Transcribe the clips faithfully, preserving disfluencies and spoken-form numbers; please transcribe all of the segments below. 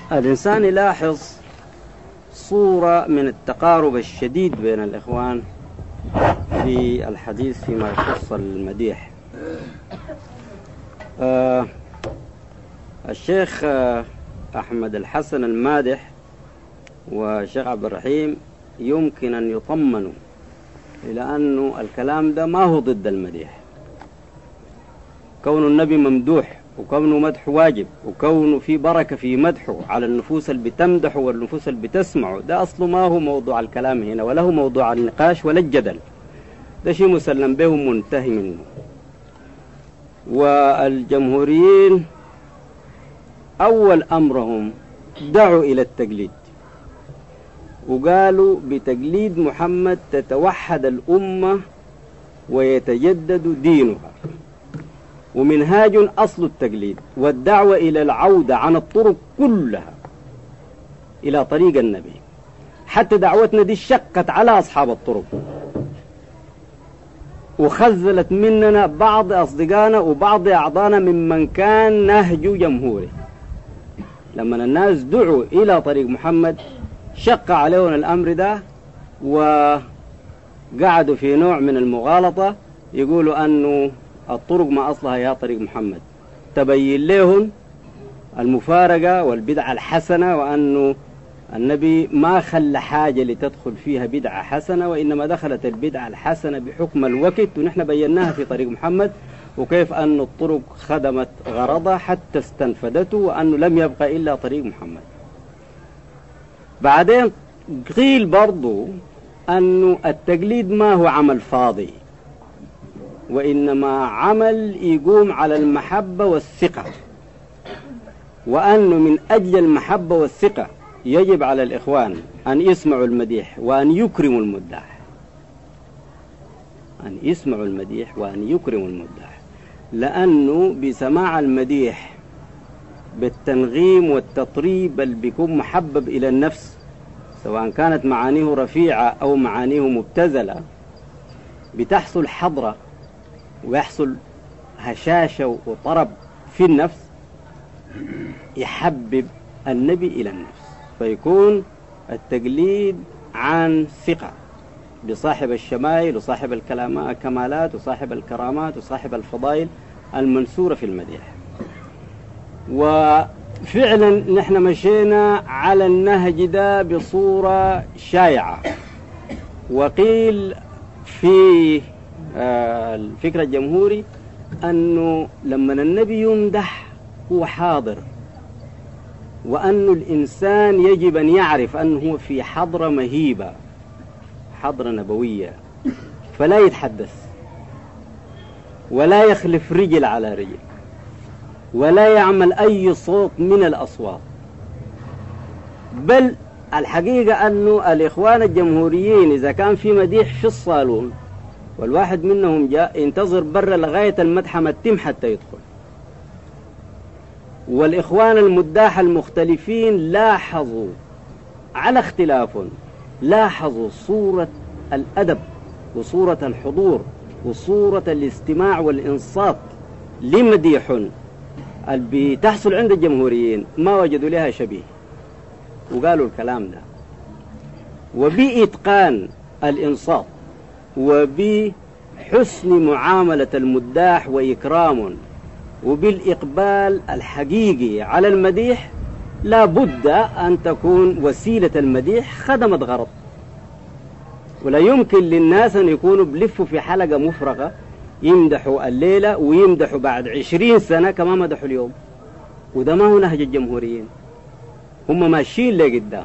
الإنسان يلاحظ صورة من التقارب الشديد بين الإخوان في الحديث فيما يخص المديح. آه الشيخ آه أحمد الحسن المادح والشيخ عبد الرحيم يمكن أن يطمنوا إلى أنه الكلام ده ما هو ضد المديح. كون النبي ممدوح وكونه مدح واجب وكونه في بركة في مدحه على النفوس اللي بتمدحه والنفوس اللي بتسمعه، ده أصله ما هو موضوع الكلام هنا ولا هو موضوع النقاش ولا الجدل، ده شيء مسلم به ومنتهي منه. والجمهوريين أول أمرهم دعوا إلى التقليد وقالوا بتقليد محمد تتوحد الأمة ويتجدد دينها، ومنهاج أصل التقليد والدعوة إلى العودة عن الطرق كلها إلى طريق النبي. حتى دعوتنا دي شقت على أصحاب الطرق وخذلت مننا بعض أصدقائنا وبعض أعضانا ممن كان نهج جمهوري. لما الناس دعوا إلى طريق محمد شق عليهم الأمر ده وقعدوا في نوع من المغالطة، يقولوا أنه الطرق ما أصلها يا طريق محمد، تبين لهم المفارقة والبدعة الحسنة، وأنه النبي ما خلى حاجة لتدخل فيها بدعة حسنة، وإنما دخلت البدعة الحسنة بحكم الوقت، ونحن بيناها في طريق محمد وكيف أن الطرق خدمت غرضها حتى استنفدته، وأنه لم يبقى إلا طريق محمد. بعدين قيل برضو أنه التقليد ما هو عمل فاضي، وإنما عمل يقوم على المحبة والثقة، وأنه من أجل المحبة والثقة يجب على الإخوان أن يسمعوا المديح وأن يكرموا المداح، أن يسمعوا المديح وأن يكرموا المداح، لأنه بسماع المديح بالتنغيم والتطريب اللي بيكون محبب إلى النفس، سواء كانت معانيه رفيعة أو معانيه مبتذلة، بتحصل حضرة ويحصل هشاشة وطرب في النفس يحبب النبي إلى النفس، فيكون التقليد عن ثقة بصاحب الشمائل وصاحب الكمالات وصاحب الكرامات وصاحب الفضائل المنثورة في المديح. وفعلا نحن مشينا على النهج ده بصورة شائعة، وقيل في الفكر الجمهوري أنه لما النبي يمدح هو حاضر، وأن الإنسان يجب أن يعرف أنه في حضرة مهيبة، حضرة نبوية، فلا يتحدث ولا يخلف رجل على رجل ولا يعمل أي صوت من الأصوات. بل الحقيقة أنه الإخوان الجمهوريين إذا كان في مديح في الصالون والواحد منهم جاء ينتظر برا لغاية المدحة ما تتم حتى يدخل، والإخوان المداح المختلفين لاحظوا على اختلاف لاحظوا صورة الأدب وصورة الحضور وصورة الاستماع والإنصات لمديح اللي بتحصل عند الجمهوريين ما وجدوا لها شبيه، وقالوا الكلام ده. وبإتقان الإنصات وبحسن معاملة المداح وإكرام وبالإقبال الحقيقي على المديح، لا بد أن تكون وسيلة المديح خدمت غرض، ولا يمكن للناس أن يكونوا بلفوا في حلقة مفرغة يمدحوا الليلة ويمدحوا بعد عشرين سنة كما مدحوا اليوم، وده ما هو نهج الجمهوريين، هم ماشيين لقدام.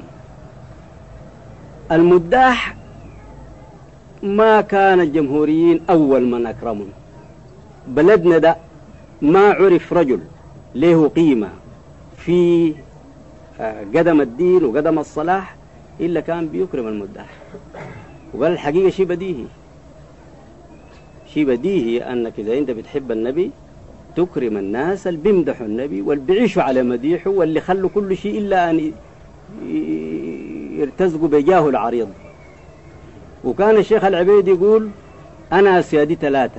المداح ما كان الجمهوريين أول من أكرمهم، بلدنا ده ما عرف رجل له قيمة في قدم الدين وقدم الصلاح إلا كان بيكرم المداح. وقال الحقيقة شيء بديهي، شيء بديهي أنك إذا أنت بتحب النبي تكرم الناس اللي بيمدحوا النبي واللي بيعيشوا على مديحه واللي خلوا كل شيء إلا أن يرتزقوا بجاه العريض. وكان الشيخ العبيد يقول أنا سيادي ثلاثة: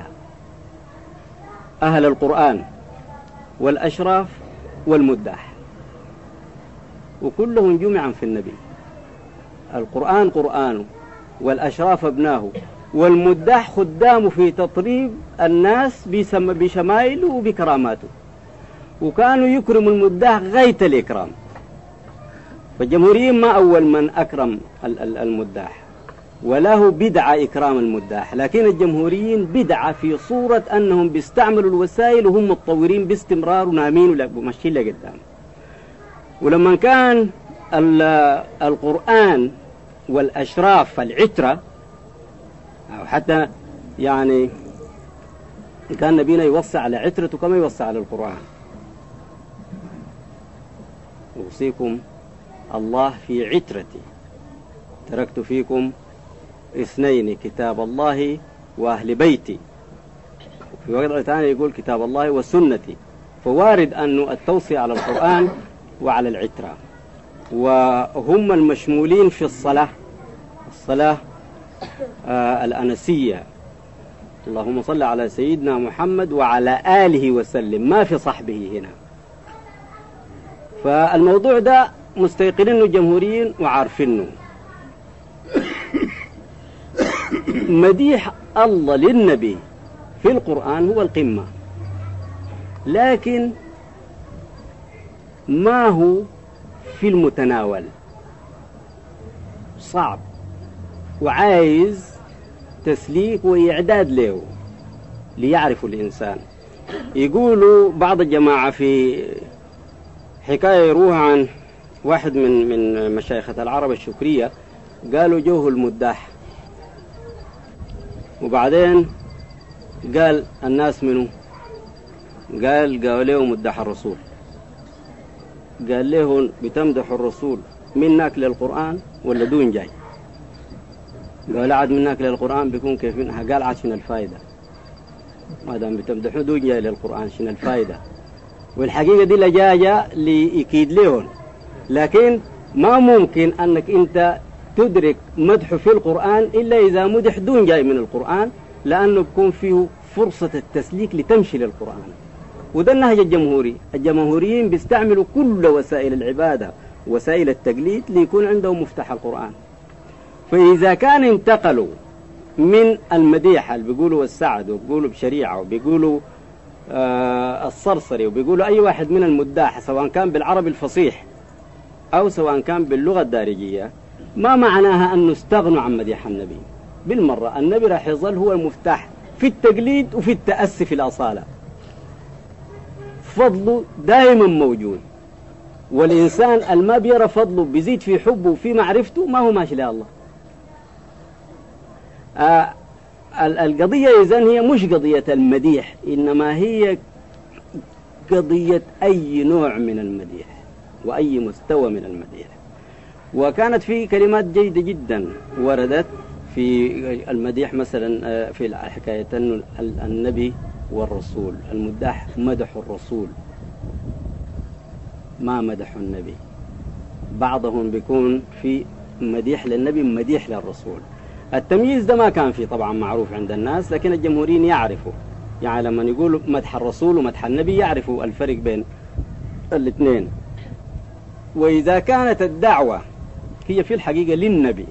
أهل القرآن والأشراف والمداح. وكلهم جمعا في النبي. القرآن قرآنه، والأشراف ابناه، والمداح خدامه في تطريب الناس بشمائله وبكراماته، وكانوا يكرموا المداح غاية الإكرام. فالجمهوريين ما أول من أكرم المداح، وله بدعة إكرام المداح، لكن الجمهوريين بدعة في صورة أنهم بيستعملوا الوسائل وهم متطورين باستمرار ونامين وماشيين لقدام. ولما كان القرآن والأشراف العترة، أو حتى يعني كان نبينا يوصي على عترته كما يوصي على القرآن. أوصيكم الله في عترتي، تركت فيكم اثنين، كتاب الله وأهل بيتي. في وضع ثاني يقول كتاب الله وسنتي. فوارد أن التوصية على القرآن وعلى العترة، وهم المشمولين في الصلاة، الصلاة آه الأنسية، اللهم صل على سيدنا محمد وعلى آله وسلم، ما في صحبه هنا. فالموضوع ده مستيقنينه الجمهوريين وعارفينه. مديح الله للنبي في القرآن هو القمة، لكن ما هو في المتناول، صعب وعايز تسليك وإعداد له ليعرف الإنسان. يقولوا بعض الجماعة في حكاية يروها عن واحد من من مشايخة العرب الشكرية، قالوا جوه المداح، وبعدين قال الناس منه، قال قالوا له مدح الرسول، قال له بتمدح الرسول منك للقرآن ولا دون جاي؟ قال عاد منك للقرآن بيكون كيف منها؟ قال عاد شنو الفايدة ما دام بتمدحوا دون جاي للقرآن، شنو الفايدة؟ والحقيقة دي لجاجة ليكيد لهم، لكن ما ممكن أنك أنت تدرك مدح في القرآن إلا إذا مدح دون جاي من القرآن، لأنه بيكون فيه فرصة التسليك لتمشي للقرآن. وده النهج الجمهوري. الجمهوريين بيستعملوا كل وسائل العبادة وسائل التقليد ليكون عندهم مفتاح القرآن. فإذا كان انتقلوا من المديحة اللي بيقولوا السعد وبيقولوا بشريعة وبيقولوا آه الصرصري وبيقولوا أي واحد من المداح، سواء كان بالعربي الفصيح أو سواء كان باللغة الدارجية، ما معناها أنه استغنوا عن مديح النبي بالمرة. النبي راح يظل هو المفتاح في التقليد وفي التأسي في الأصالة، فضله دائما موجود، والإنسان الما بيرى فضله بيزيد في حبه وفي معرفته ما هو ماشي لله. آه القضية إذن هي مش قضية المديح، إنما هي قضية أي نوع من المديح وأي مستوى من المديح. وكانت في كلمات جيدة جدا وردت في المديح، مثلا في حكاية النبي والرسول. المداح مدح الرسول ما مدح النبي. بعضهم بيكون في مديح للنبي مديح للرسول. التمييز ده ما كان فيه طبعا معروف عند الناس، لكن الجمهوريين يعرفوا، يعني لما يقولوا مدح الرسول ومدح النبي يعرفوا الفرق بين الاثنين. وإذا كانت الدعوة هي في الحقيقة للنبي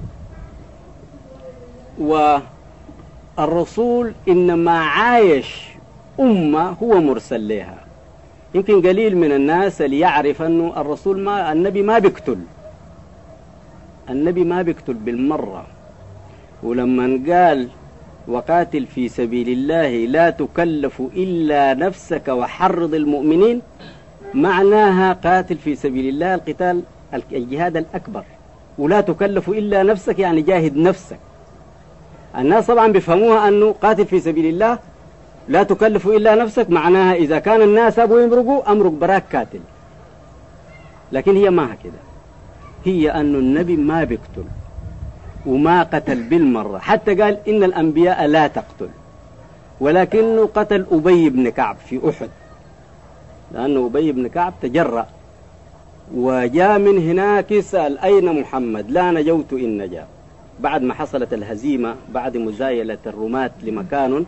والرسول إنما عايش أمة هو مرسل لها، يمكن قليل من الناس اللي يعرف أنه الرسول ما النبي ما بيقتل، النبي ما بيقتل بالمرة. ولما قال وقاتل في سبيل الله لا تكلف إلا نفسك وحرض المؤمنين، معناها قاتل في سبيل الله القتال الجهاد الأكبر، ولا تكلف إلا نفسك يعني جاهد نفسك. الناس طبعا بيفهموها أنه قاتل في سبيل الله لا تكلف إلا نفسك معناها إذا كان الناس أبو يمرقوا أمرق براك قاتل، لكن هي ما كده. هي أنه النبي ما بيقتل وما قتل بالمرة، حتى قال إن الأنبياء لا تقتل، ولكنه قتل أبي بن كعب في أحد، لأنه أبي بن كعب تجرأ وجاء من هناك يسأل أين محمد؟ لا نجوت إن نجا، بعد ما حصلت الهزيمة بعد مزايلة الرماة لمكان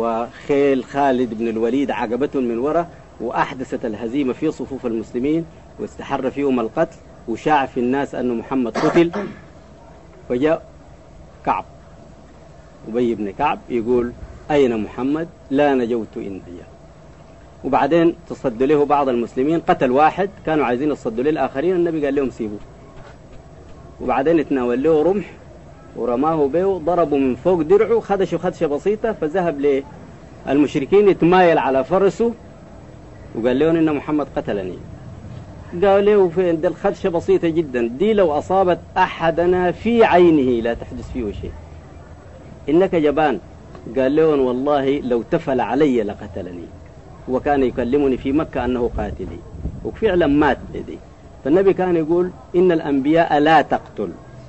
وخيل خالد بن الوليد عقبتهم من وراء وأحدثت الهزيمة في صفوف المسلمين، واستحر فيهم القتل وشاع في الناس أن محمد قتل. فجاء كعب أبي بن كعب يقول أين محمد؟ لا نجوت إن نجا. وبعدين تصدوا له بعض المسلمين، قتل واحد كانوا عايزين يصدوا له الآخرين، النبي قال لهم سيبوه. وبعدين اتناول له رمح ورماه به، ضربوا من فوق درعه، خدشوا خدشة بسيطة، فذهب للمشركين يتمايل على فرسه وقال لهم إن محمد قتلني. قال له فين ده؟ الخدشة بسيطة جدا، دي لو أصابت أحدنا في عينه لا تحدث فيه شيء، إنك جبان. قال لهم والله لو تفل علي لقتلني، وكان يكلمني في مكة أنه قاتلي، وفعلا مات بيدي. فالنبي كان يقول إن الأنبياء لا تقتل،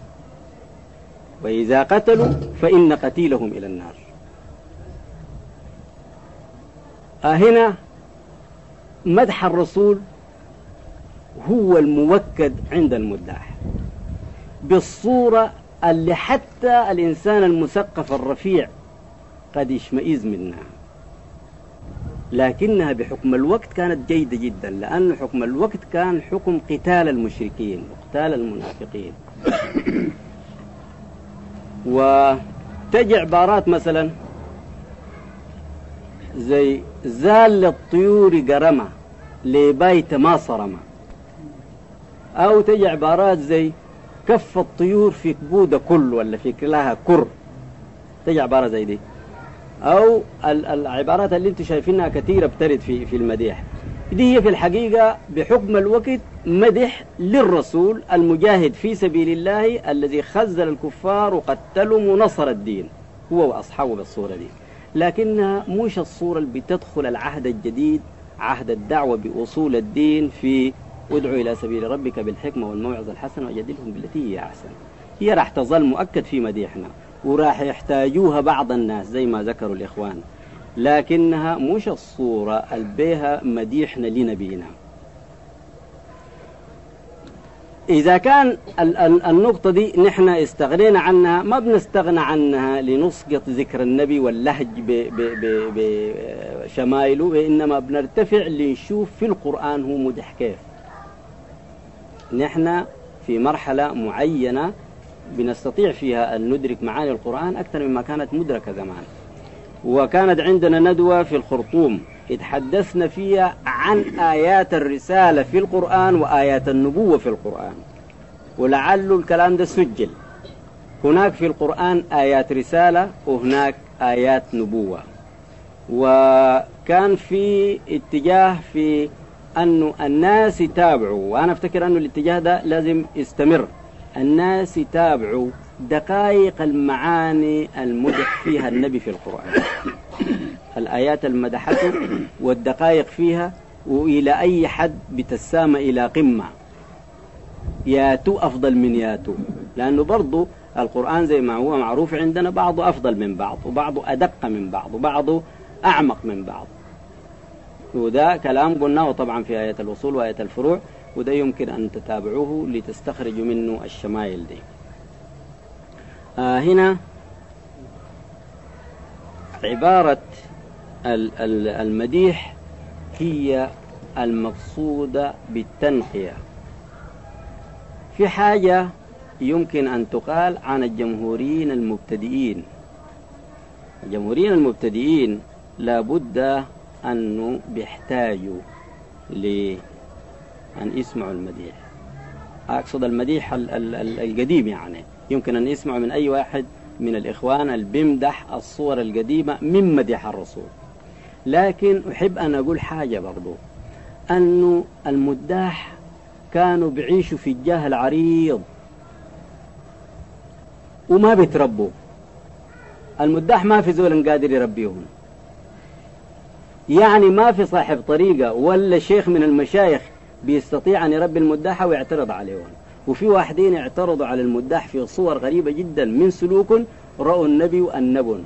وإذا قتلوا فإن قتيلهم إلى النار. آه هنا مدح الرسول هو الموكد عند المداح بالصورة اللي حتى الإنسان المثقف الرفيع قد يشمئز منها، لكنها بحكم الوقت كانت جيدة جدا، لأن حكم الوقت كان حكم قتال المشركين وقتال المنافقين. وتجي عبارات مثلا زي زال الطيور قرمة لبيت ما صرمة، أو تجي عبارات زي كف الطيور في كبودة كل ولا في كلها كر، تجي عبارة زي دي. أو العبارات اللي انتم شايفينها كثيرة بترد في في المديح دي، هي في الحقيقة بحكم الوقت مدح للرسول المجاهد في سبيل الله الذي خزل الكفار وقتلهم ونصر الدين هو وأصحابه بالصورة دي. لكنها مش الصورة اللي بتدخل العهد الجديد، عهد الدعوة بأصول الدين في ادعو إلى سبيل ربك بالحكمة والموعظة الحسنة وجادلهم بالتي هي أحسن. هي راح تظل مؤكد في مديحنا وراح يحتاجوها بعض الناس زي ما ذكروا الإخوان، لكنها مش الصورة البيها مديحنا لنبينا. إذا كان النقطة دي نحن استغنينا عنها، ما بنستغنى عنها لنسقط ذكر النبي واللهج بشمائله، إنما بنرتفع لنشوف في القرآن هو مدح كيف. نحن في مرحلة معينة بنستطيع فيها أن ندرك معاني القرآن أكثر مما كانت مدركة زمان. وكانت عندنا ندوة في الخرطوم اتحدثنا فيها عن آيات الرسالة في القرآن وآيات النبوة في القرآن، ولعل الكلام ده سجل. هناك في القرآن آيات رسالة وهناك آيات نبوة، وكان في اتجاه في أن الناس يتابعوا، وأنا أفتكر أن الاتجاه ده لازم يستمر، الناس يتابعوا دقائق المعاني المدح فيها النبي في القرآن، الآيات المدحته والدقائق فيها، وإلى أي حد بتسامى إلى قمة، ياتو أفضل من ياتو، لأنه برضو القرآن زي ما هو معروف عندنا بعضه أفضل من بعض، وبعضه أدق من بعض، وبعضه أعمق من بعض. وده كلام قلناه طبعا في آية الوصول وآية الفروع، وده يمكن أن تتابعوه لتستخرجوا منه الشمائل دي. آه هنا عبارة المديح هي المقصودة بالتنقية. في حاجة يمكن أن تقال عن الجمهوريين المبتدئين. الجمهوريين المبتدئين لابد أنه بيحتاجوا لأن يسمعوا المديح. أقصد المديح القديم، يعني يمكن أن يسمعوا من أي واحد من الإخوان اللي بيمدح الصور القديمة من مديح الرسول. لكن أحب أن أقول حاجة برضو، أنه المداح كانوا بيعيشوا في الجاه العريض وما بيتربوا. المداح ما في زول قادر يربيهم، يعني ما في صاحب طريقة ولا شيخ من المشايخ بيستطيع أن يربي المداحة ويعترض عليهم. وفي واحدين اعترضوا على المداح في صور غريبة جدا من سلوك، رأوا النبي النبن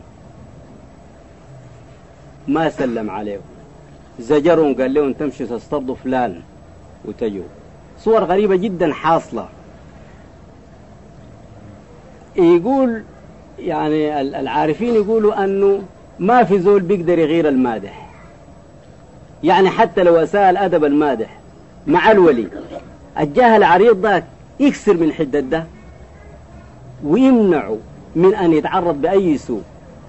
ما سلم عليهم، زجرهم قال لهم تمشوا تصطادوا فلان وتجوا. صور غريبة جدا حاصلة. يقول يعني العارفين يقولوا أنه ما في زول بيقدر يغير المادح، يعني حتى لو أساء الأدب المادح مع الولي، الجاه العريض ده يكسر من حدة ده ويمنعه من أن يتعرض بأي سوء،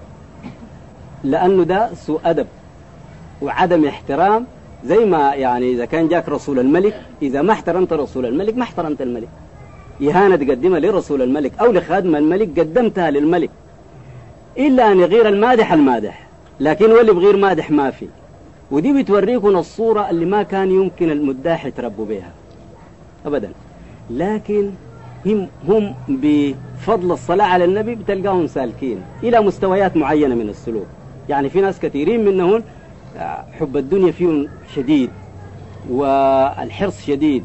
لأنه ده سوء أدب وعدم احترام. زي ما يعني إذا كان جاك رسول الملك، إذا ما احترمت رسول الملك ما احترمت الملك. إهانة تقدمها لرسول الملك أو لخادم الملك قدمتها للملك، إلا أن يغير المادح المادح، لكن واللي بغير مادح ما في. ودي بتوريكم الصورة اللي ما كان يمكن المداح يتربوا بها أبدا. لكن هم, هم بفضل الصلاة على النبي بتلقاهم سالكين إلى مستويات معينة من السلوك. يعني في ناس كثيرين منهم حب الدنيا فيهم شديد، والحرص شديد،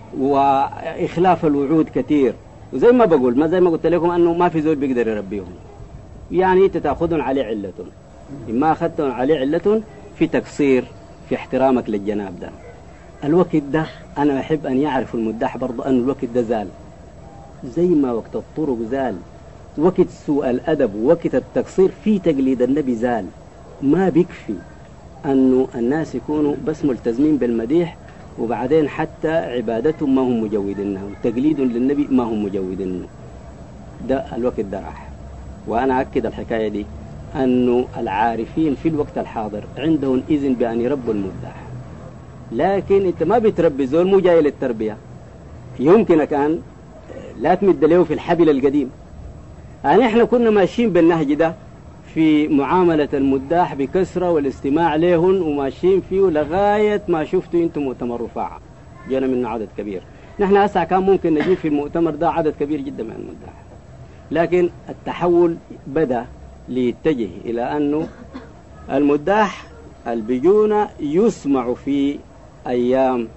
وإخلاف الوعود كثير. وزي ما بقول، ما زي ما قلت لكم أنه ما في زول بيقدر يربيهم. يعني أنت تأخذون عليه علة، إما أخذتهم عليه علة في تقصير في احترامك للجناب ده. الوقت ده أنا أحب أن يعرف المداح برضو أن الوقت ده زال، زي ما وقت الطرق زال، وقت سوء الأدب ووقت التقصير في تقليد النبي زال. ما بيكفي أنه الناس يكونوا بس ملتزمين بالمديح وبعدين حتى عبادتهم ما هم مجودينها وتقليد للنبي ما هم مجودينه. ده الوقت ده راح. وأنا أكد الحكاية دي أنه العارفين في الوقت الحاضر عندهم إذن بأن يربوا المداح، لكن أنت ما بتربي زول مو جاي للتربية. يمكنك أن لا تمد له في الحبل القديم. يعني إحنا كنا ماشيين بالنهج ده في معاملة المداح بكسرة والاستماع لهن، وماشيين فيه لغاية ما شفتوا أنتم مؤتمر رفاعة جانا منه عدد كبير. نحن هسه كان ممكن نجيب في المؤتمر ده عدد كبير جدا من المداح، لكن التحول بدأ ليتجه إلى أنه المداح البيجونة يسمع في أيام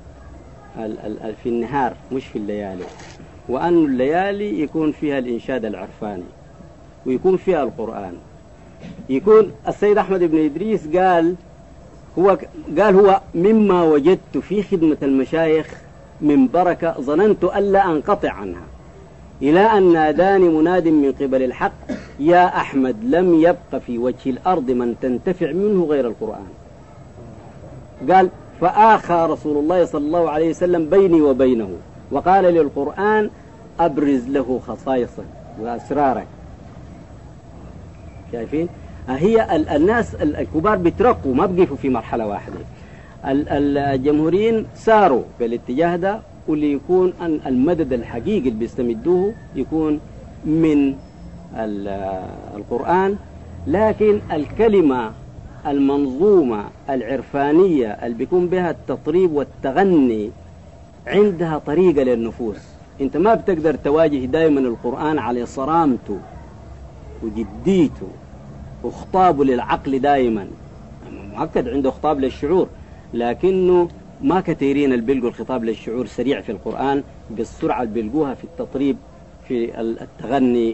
في النهار مش في الليالي، وأن الليالي يكون فيها الإنشاد العرفاني ويكون فيها القرآن. يكون السيد أحمد بن إدريس قال هو قال هو مما وجدت في خدمة المشايخ من بركة ظننت ألا أنقطع عنها، إلى أن ناداني مناد من قبل الحق يا أحمد لم يبق في وجه الأرض من تنتفع منه غير القرآن. قال فآخى رسول الله صلى الله عليه وسلم بيني وبينه وقال للقرآن أبرز له خصائصك وأسرارك. شايفين؟ هي الناس الكبار بيترقوا ما بقيفوا في مرحلة واحدة. الجمهوريين ساروا في الاتجاه ده، واللي يكون أن المدد الحقيقي اللي بيستمدوه يكون من القرآن، لكن الكلمة المنظومة العرفانية اللي بيكون بها التطريب والتغني عندها طريقة للنفوس. انت ما بتقدر تواجه دائما القرآن على صرامته وجديته وخطابه للعقل دائما. مؤكد عنده خطاب للشعور، لكنه ما كثيرين اللي بيلقوا الخطاب للشعور سريع في القرآن بالسرعة اللي بيلقوها في التطريب في التغني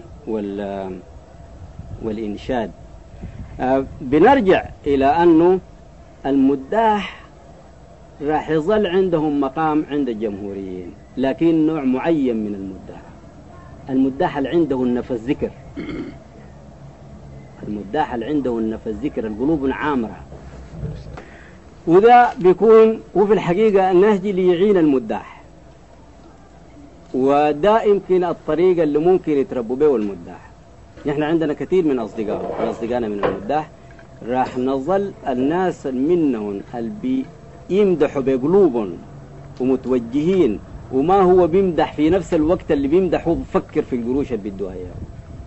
والإنشاد. آه بنرجع إلى أنه المداح راح يظل عندهم مقام عند الجمهوريين، لكن نوع معين من المداح، المداح اللي عنده النفس ذكر، المداح اللي عنده النفس ذكر، القلوب عامرة. وده بيكون وفي الحقيقة النهج اللي يعين المداح، وده يمكن الطريقة اللي ممكن يتربوا به المداح. نحن عندنا كثير من أصدقاء من أصدقائنا من المداح، راح نظل الناس منهم اللي بيمدحوا بقلوبهم ومتوجهين، وما هو بيمدح في نفس الوقت اللي بيمدح هو بفكر في القروش اللي بيدوها اياه،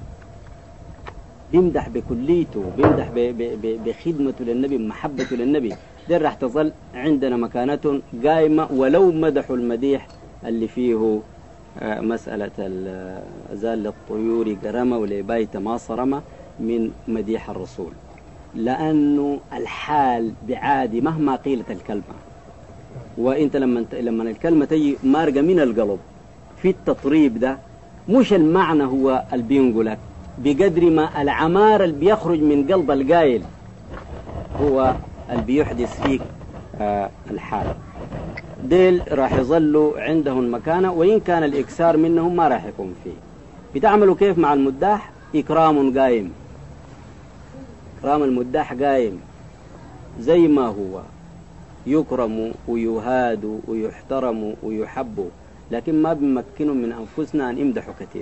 بيمدح بكليته، بيمدح بخدمته للنبي، بمحبته للنبي. ده راح تظل عندنا مكانة قائمة، ولو مدحوا المديح اللي فيه مسألة زال للطيور قرمة ولبيت ما صرمة من مديح الرسول، لأنه الحال بعادي مهما قيلت الكلمة. وإنت لما لما الكلمة تجي مارقة من القلب في التطريب ده، مش المعنى هو اللي بينقلك بقدر ما العمار اللي بيخرج من قلب القائل هو اللي بيحدث فيك آه الحال. ديل راح يظلوا عندهم مكانة، وإن كان الإكسار منهم ما راح يكون فيه. بتعملوا كيف مع المداح؟ إكرام قايم، إكرام المداح قايم زي ما هو، يكرموا ويهادوا ويحترموا ويحبوا، لكن ما بنمكنوا من أنفسنا أن يمدحوا كثير.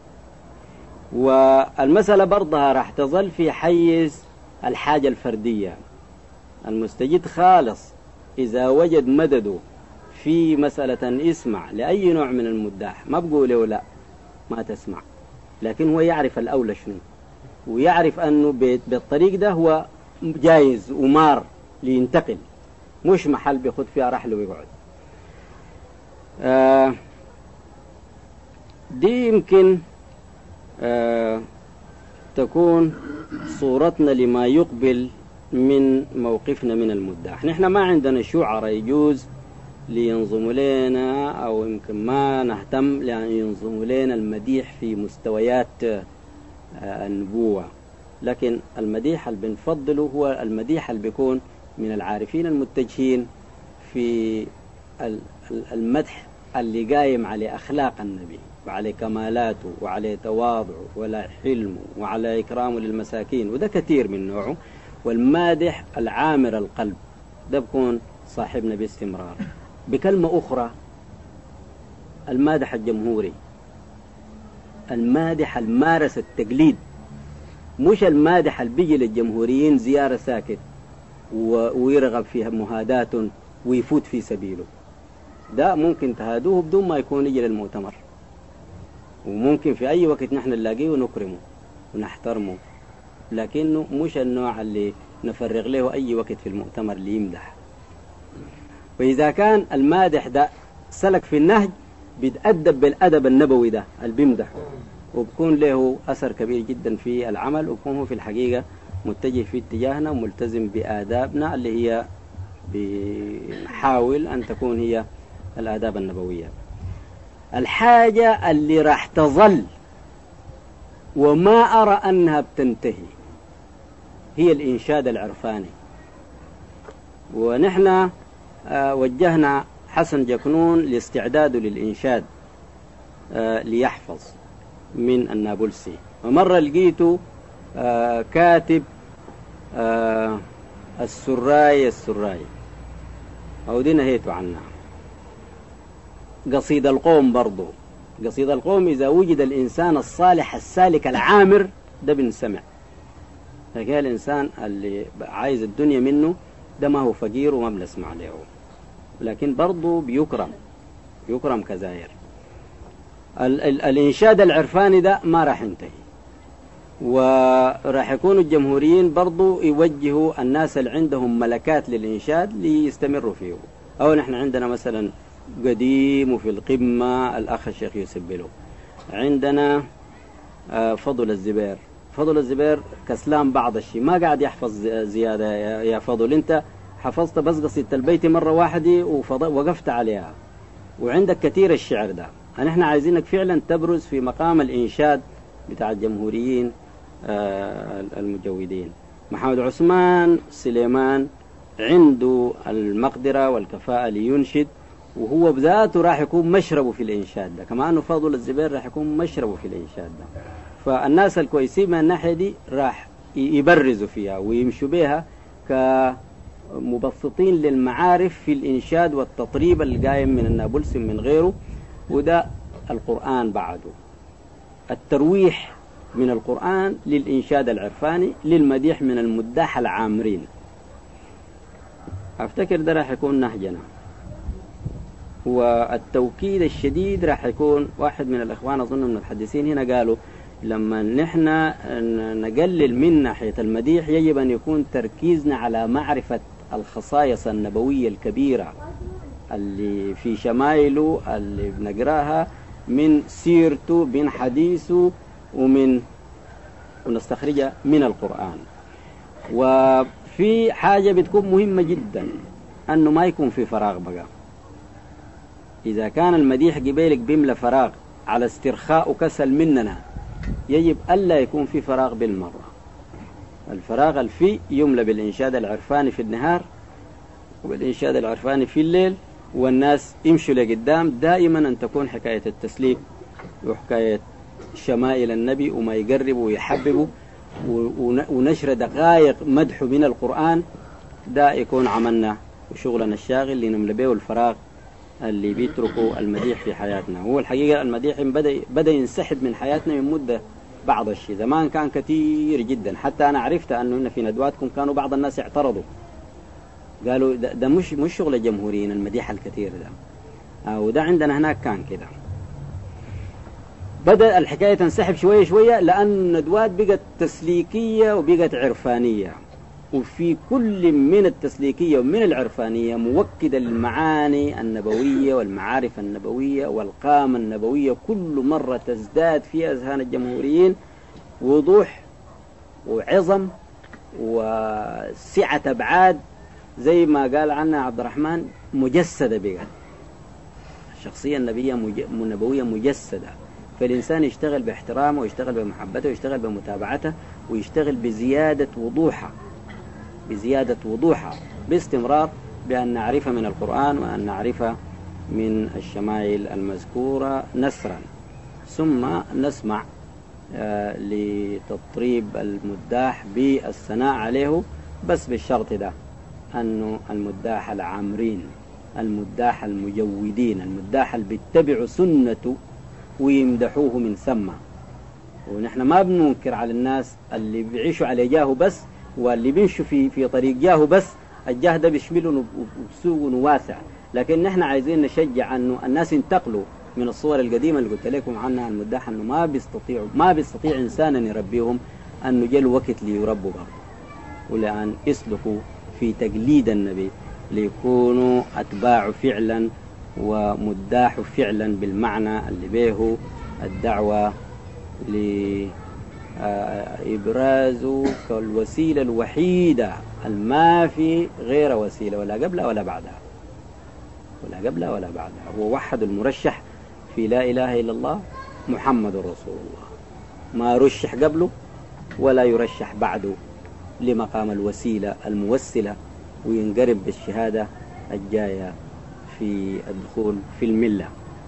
والمسألة برضها راح تظل في حيز الحاجة الفردية. المستجد خالص إذا وجد مدده في مسألة يسمع لأي نوع من المداح، ما بقول له لا ما تسمع، لكن هو يعرف الأولى شنو، ويعرف أنه بالطريق ده هو جايز ومار لينتقل، مش محل بيخد فيها رحله ويقعد. آه دي يمكن آه تكون صورتنا لما يقبل من موقفنا من المداح. نحن ما عندنا شعراء يجوز لينظموا لنا، أو يمكن ما نهتم لأن ينظموا لنا المديح في مستويات آه النبوة، لكن المديح اللي بنفضله هو المديح اللي بيكون من العارفين المتجهين في المدح اللي قايم على أخلاق النبي وعلى كمالاته وعلى تواضعه وعلى حلمه وعلى إكرامه للمساكين، وده كثير من نوعه. والمادح العامر القلب ده بكون صاحبنا باستمرار. بكلمة أخرى، المادح الجمهوري، المادح المارس التقليد، مش المادح اللي بيجي للجمهوريين زيارة ساكت ويرغب فيها مهادات ويفوت في سبيله. ده ممكن تهادوه بدون ما يكون يجي للمؤتمر، وممكن في أي وقت نحن نلاقيه ونكرمه ونحترمه، لكنه مش النوع اللي نفرغ له أي وقت في المؤتمر اللي يمدح. وإذا كان المادح ده سلك في النهج بيتأدب بالأدب النبوي ده اللي بيمدحه، وبكون له أثر كبير جدا في العمل، وبكون هو في الحقيقة متجه في اتجاهنا وملتزم بآدابنا اللي هي بنحاول أن تكون هي الآداب النبوية. الحاجة اللي راح تظل وما أرى أنها بتنتهي هي الإنشاد العرفاني. ونحن وجهنا حسن جكنون لاستعداده للإنشاد ليحفظ من النابلسي، ومرة لقيته كاتب السراي السراي أو دي نهيته عنها. قصيد القوم برضو، قصيد القوم إذا وجد الإنسان الصالح السالك العامر ده بنسمع، لكن الإنسان اللي عايز الدنيا منه ده ما هو فقير وما بنسمع له، لكن برضو بيكرم يكرم كزاير. ال ال الإنشاد العرفاني ده ما راح ينتهي، وراح يكونوا الجمهوريين برضو يوجهوا الناس اللي عندهم ملكات للإنشاد ليستمروا فيه. أو نحن عندنا مثلا قديم وفي القمة الأخ الشيخ يوسف بلو، عندنا فضل الزبير. فضل الزبير كسلان بعض الشيء، ما قاعد يحفظ زيادة. يا فضل انت حفظت بس قصيدة البيت مرة واحدة ووقفت عليها، وعندك كثير الشعر ده. نحن عايزينك فعلا تبرز في مقام الإنشاد بتاع الجمهوريين المجودين. محمد عثمان سليمان عنده المقدرة والكفاءة لينشد، وهو بذاته راح يكون مشربه في الإنشاد ده، كما أنه فاضل الزبير راح يكون مشربه في الإنشاد ده. فالناس الكويسين من الناحية دي راح يبرزوا فيها ويمشوا بها كمبسطين للمعارف في الإنشاد والتطريب القائم من النابلسي من غيره. وده القرآن بعده، الترويح من القرآن للإنشاد العرفاني للمديح من المداح العامرين. أفتكر ده راح يكون نهجنا. والتوكيد الشديد راح يكون واحد من الإخوان أظن من المتحدثين هنا قالوا لما نحن نقلل من ناحية المديح يجب أن يكون تركيزنا على معرفة الخصائص النبوية الكبيرة اللي في شمائله اللي بنقراها من سيرته من حديثه ومن ونستخرجها من القرآن. وفي حاجة بتكون مهمة جدا أنه ما يكون في فراغ بقى. إذا كان المديح قبيلك بيملى فراغ على استرخاء وكسل مننا، يجب ألا يكون في فراغ بالمرة. الفراغ الفي يملى بالإنشاد العرفاني في النهار وبالإنشاد العرفاني في الليل، والناس يمشوا لقدام دائما أن تكون حكاية التسليم وحكاية شمائل النبي وما يقربوا ويحببوا ونشر دقائق مدح من القرآن. ده يكون عملنا وشغلنا الشاغل اللي نملى به الفراغ اللي بيتركوا المديح في حياتنا. هو الحقيقة المديح بدأ, بدأ ينسحب من حياتنا من مدة بعض الشيء. زمان كان كثير جدا، حتى أنا عرفت أنه في ندواتكم كانوا بعض الناس اعترضوا، قالوا ده, ده مش مش شغل الجمهوريين المديح الكثير ده، وده عندنا هناك كان كده. بدأ الحكاية تنسحب شوية شوية، لأن الندوات بقت تسليكية وبقت عرفانية، وفي كل من التسليكية ومن العرفانية موكدة للمعاني النبوية والمعارف النبوية والقامة النبوية، كل مرة تزداد في أذهان الجمهوريين وضوح وعظم وسعة أبعاد، زي ما قال عنها عبد الرحمن مجسدة بقت. الشخصية النبوية النبوية مجسدة، فالإنسان يشتغل باحترامه ويشتغل بمحبته ويشتغل بمتابعته ويشتغل بزيادة وضوحها بزيادة وضوحها باستمرار، بأن نعرف من القرآن وأن نعرف من الشمائل المذكورة نسرا، ثم نسمع آه لتطريب المداح بالثناء عليه، بس بالشرط ده أنه المداح العامرين، المداح المجودين، المداح اللي بيتبعوا سنته ويمدحوه من ثم. ونحن ما بننكر على الناس اللي بيعيشوا على جاهه بس، واللي بيمشوا في في طريق جاهه بس، الجاه ده بيشمله وبسوق واسع، لكن نحن عايزين نشجع انه الناس ينتقلوا من الصور القديمه اللي قلت لكم عنها المداح، انه ما بيستطيعوا ما بيستطيع انسان ان يربيهم، انه جاء الوقت ليربوا برضه، ولأن يسلكوا في تقليد النبي ليكونوا اتباع فعلا ومداح فعلا بالمعنى اللي به الدعوة لإبراز كالوسيلة الوحيدة الما في غير وسيلة، ولا قبلها ولا بعدها، ولا قبلها ولا بعدها. هو وحد المرشح في لا إله إلا الله محمد رسول الله، ما رشح قبله ولا يرشح بعده لمقام الوسيلة الموسلة وينقرب بالشهادة الجاية في الدخول في الملة.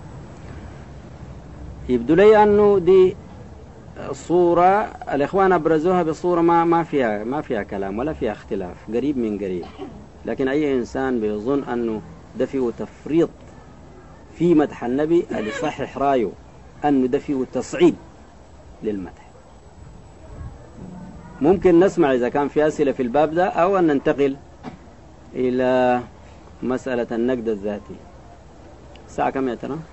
يبدو لي أنه دي الصورة الإخوان أبرزوها بصورة ما ما فيها ما فيها كلام ولا فيها اختلاف، قريب من قريب، لكن أي إنسان بيظن أنه ده فيه تفريط في مدح النبي اللي صحح رايه أنه ده فيه تصعيد للمدح. ممكن نسمع إذا كان في أسئلة في الباب ده، أو أن ننتقل إلى مسألة النقد الذاتي. الساعة كم يا ترى؟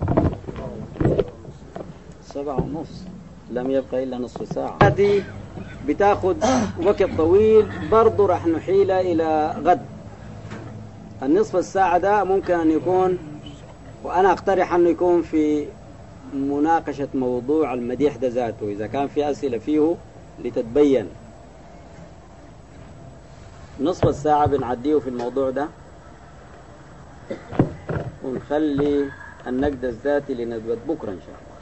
سبعة ونص، لم يبقى إلا نصف ساعة. هذه بتاخد وقت طويل، برضو رح نحيل إلى غد. النصف الساعة ده ممكن أن يكون، وأنا أقترح أنه يكون في مناقشة موضوع المديح ده ذاته، إذا كان في أسئلة فيه لتتبين. نصف الساعة بنعديه في الموضوع ده، ونخلي النقد الذاتي لندوة بكرة إن شاء الله.